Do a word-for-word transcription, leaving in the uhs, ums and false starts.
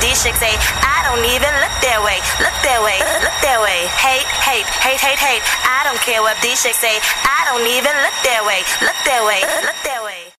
these chicks say, I don't even look their way, look their way, look their way. Hate, hate, hate, hate, hate. I don't care what these chicks say, I don't even look their way, look their way, look their way.